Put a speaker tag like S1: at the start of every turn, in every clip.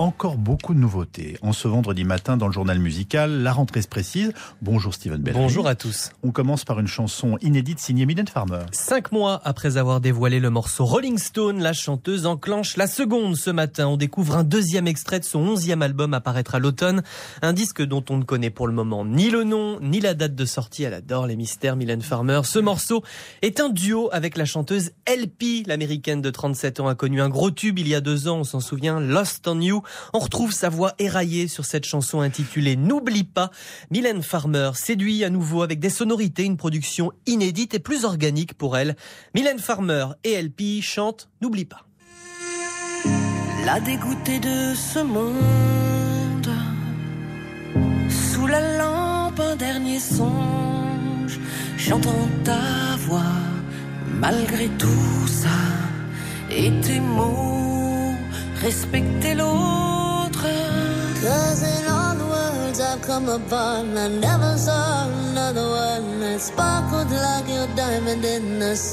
S1: encore beaucoup de nouveautés. En ce vendredi matin, dans le journal musical, la rentrée se précise. Bonjour Steven Bellery.
S2: Bonjour à tous.
S1: On commence par une chanson inédite signée Mylène Farmer.
S2: 5 mois après avoir dévoilé le morceau Rolling Stone, la chanteuse enclenche la seconde ce matin. On découvre un deuxième extrait de son 11e album à paraître à l'automne. Un disque dont on ne connaît pour le moment ni le nom, ni la date de sortie. Elle adore les mystères, Mylène Farmer. Ce morceau est un duo avec la chanteuse LP, l'américaine de 37 ans, a connu un gros tube il y a 2 ans, on s'en souvient, Lost on You. On retrouve sa voix éraillée sur cette chanson intitulée N'oublie pas. Mylène Farmer séduit à nouveau avec des sonorités, une production inédite et plus organique pour elle. Mylène Farmer et LP chantent N'oublie pas.
S3: La dégoûtée de ce monde, sous la lampe un dernier songe, j'entends ta voix malgré tout ça. Et tes mots, respecter l'autre. 'Cause in all the words I've come upon, I never saw another one that sparkled like your diamond in the sun.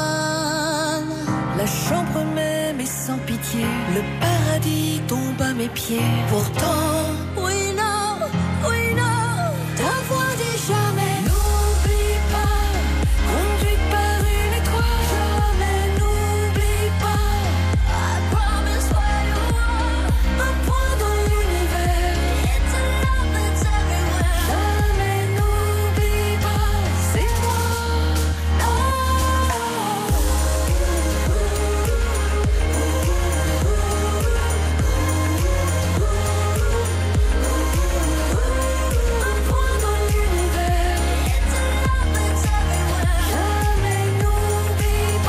S3: La chambre même est sans pitié, le paradis tombe à mes pieds. Pourtant, we know, ta voix dit jamais. N'oublie pas, conduite par une étoile. Jamais n'oublie pas, I promise where you are. Un point dans l'univers, it's a love that's everywhere. Jamais n'oublie pas, c'est moi. Un point dans l'univers, it's a love that's everywhere. Jamais n'oublie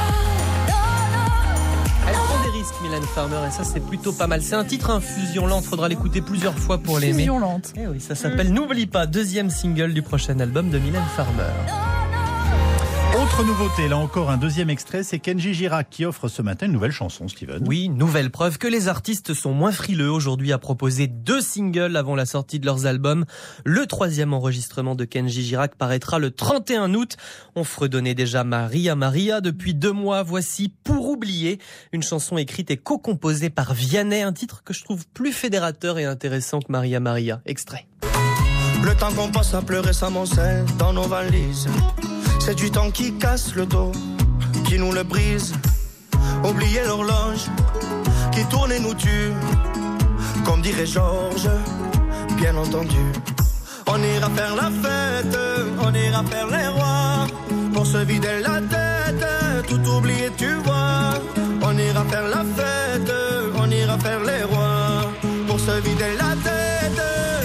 S3: pas.
S2: Elle prend des risques, Mylène Farmer, et ça c'est plutôt pas mal. C'est un titre infusion lente, faudra l'écouter plusieurs fois pour l'aimer.
S4: Fusion lente.
S2: Eh oui, ça s'appelle N'oublie pas, deuxième single du prochain album de Mylène Farmer.
S1: Autre nouveauté, là encore un deuxième extrait, c'est Kenji Girac qui offre ce matin une nouvelle chanson, Steven.
S2: Oui, nouvelle preuve que les artistes sont moins frileux aujourd'hui à proposer 2 singles avant la sortie de leurs albums. Le 3e enregistrement de Kenji Girac paraîtra le 31 août. On fredonnait déjà Maria Maria depuis 2 mois. Voici Pour oublier, une chanson écrite et co-composée par Vianney, un titre que je trouve plus fédérateur et intéressant que Maria Maria. Extrait.
S5: Le temps qu'on passe à pleurer s'amoncelle dans nos valises. C'est du temps qui casse le dos, qui nous le brise. Oublier l'horloge qui tourne et nous tue. Comme dirait Georges, bien entendu. On ira faire la fête, on ira faire les rois. Pour se vider la tête, tout oublier tu vois. On ira faire la fête, on ira faire les rois. Pour se vider la tête,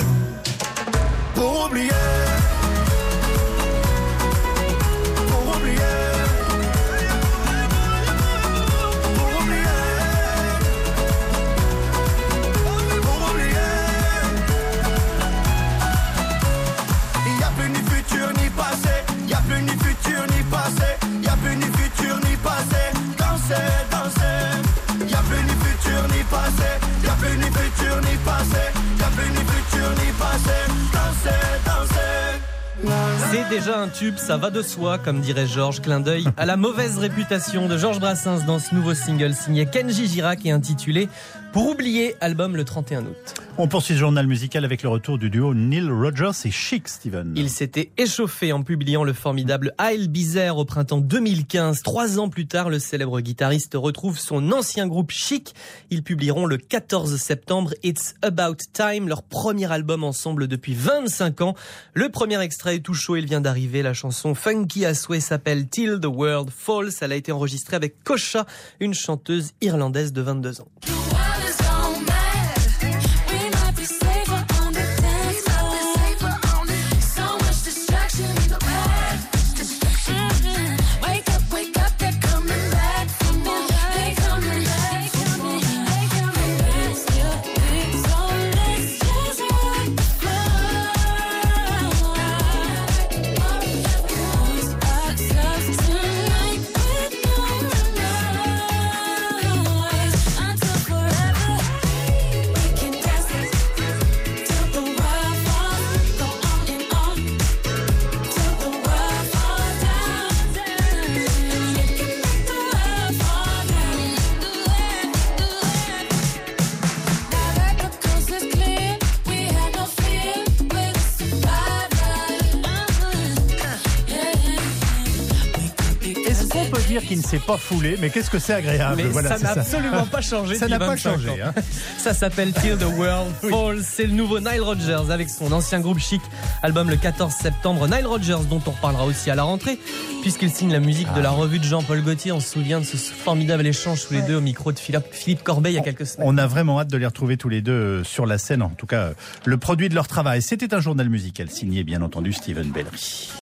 S5: pour oublier.
S2: C'est déjà un tube, ça va de soi, comme dirait Georges. Clin d'œil à la mauvaise réputation de Georges Brassens dans ce nouveau single signé Kenji Girac et intitulé Pour oublier, album le 31 août.
S1: On poursuit ce journal musical avec le retour du duo Neil Rogers et Chic, Steven.
S2: Il s'était échauffé en publiant le formidable I'll Be There au printemps 2015. 3 ans plus tard, le célèbre guitariste retrouve son ancien groupe Chic. Ils publieront le 14 septembre It's About Time, leur premier album ensemble depuis 25 ans. Le premier extrait est tout chaud, il vient d'arriver. La chanson Funky à souhait s'appelle Till the World Falls. Elle a été enregistrée avec Kosha, une chanteuse irlandaise de 22 ans.
S1: on peut dire qu'il ne s'est pas foulé, mais qu'est-ce que c'est agréable.
S2: Mais
S1: voilà,
S2: ça n'a absolument pas changé.
S1: Ça n'a pas
S2: 25
S1: changé.
S2: ans.
S1: Hein.
S2: Ça s'appelle Till the World Falls. C'est le nouveau Nile Rodgers avec son ancien groupe Chic. Album le 14 septembre. Nile Rodgers, dont on reparlera aussi à la rentrée, puisqu'il signe la musique de la revue de Jean-Paul Gaultier. On se souvient de ce formidable échange tous les deux au micro de Philippe Corbet il y a quelques semaines.
S1: On a vraiment hâte de les retrouver tous les deux sur la scène. En tout cas, le produit de leur travail. C'était un journal musical signé, bien entendu, Steven Bellery.